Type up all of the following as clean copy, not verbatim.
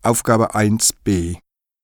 Aufgabe 1b.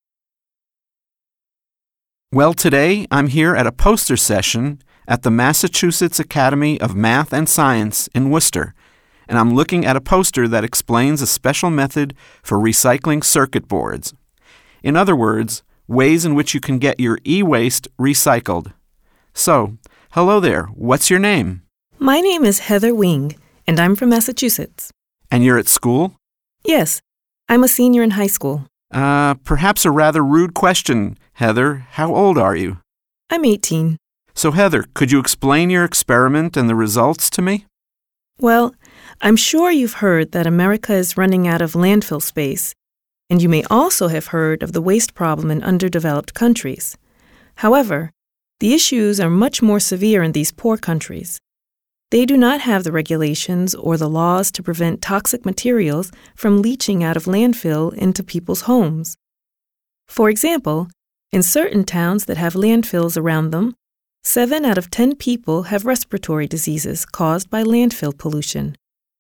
Well, today I'm here at a poster session at the Massachusetts Academy of Math and Science in Worcester, and I'm looking at a poster that explains a special method for recycling circuit boards. In other words, ways in which you can get your e-waste recycled. So, hello there. What's your name? My name is Heather Wing, and I'm from Massachusetts. And you're at school? Yes, I'm a senior in high school. Perhaps a rather rude question, Heather. How old are you? I'm 18. So, Heather, could you explain your experiment and the results to me? Well, I'm sure you've heard that America is running out of landfill space, and you may also have heard of the waste problem in underdeveloped countries. However, the issues are much more severe in these poor countries. They do not have the regulations or the laws to prevent toxic materials from leaching out of landfill into people's homes. For example, in certain towns that have landfills around them, 7 out of 10 people have respiratory diseases caused by landfill pollution.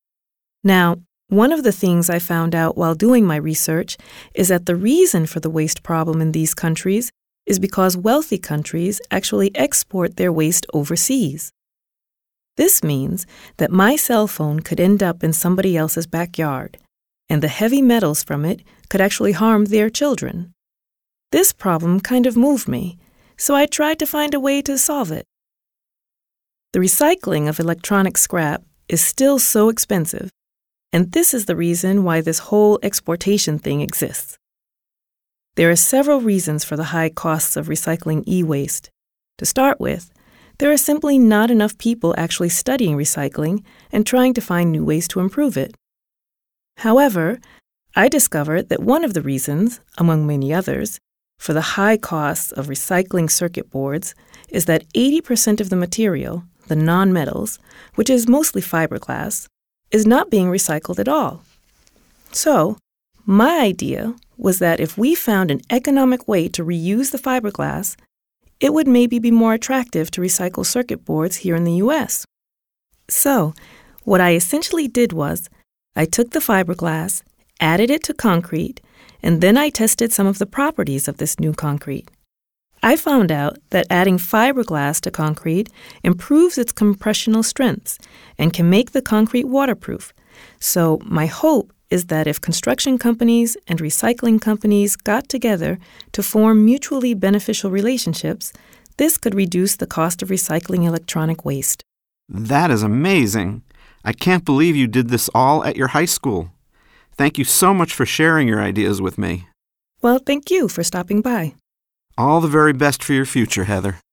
Now, one of the things I found out while doing my research is that the reason for the waste problem in these countries is because wealthy countries actually export their waste overseas. This means that my cell phone could end up in somebody else's backyard, and the heavy metals from it could actually harm their children. This problem kind of moved me, so I tried to find a way to solve it. The recycling of electronic scrap is still so expensive, and this is the reason why this whole exportation thing exists. There are several reasons for the high costs of recycling e-waste. To start with, there are simply not enough people actually studying recycling and trying to find new ways to improve it. However, I discovered that one of the reasons, among many others, for the high costs of recycling circuit boards is that 80% of the material, the non-metals, which is mostly fiberglass, is not being recycled at all. So, my idea was that if we found an economic way to reuse the fiberglass, it would maybe be more attractive to recycle circuit boards here in the U.S. So, what I essentially did was, I took the fiberglass, added it to concrete, and then I tested some of the properties of this new concrete. I found out that adding fiberglass to concrete improves its compressional strengths and can make the concrete waterproof. So my hope is that if construction companies and recycling companies got together to form mutually beneficial relationships, this could reduce the cost of recycling electronic waste. That is amazing. I can't believe you did this all at your high school. Thank you so much for sharing your ideas with me. Well, thank you for stopping by. All the very best for your future, Heather.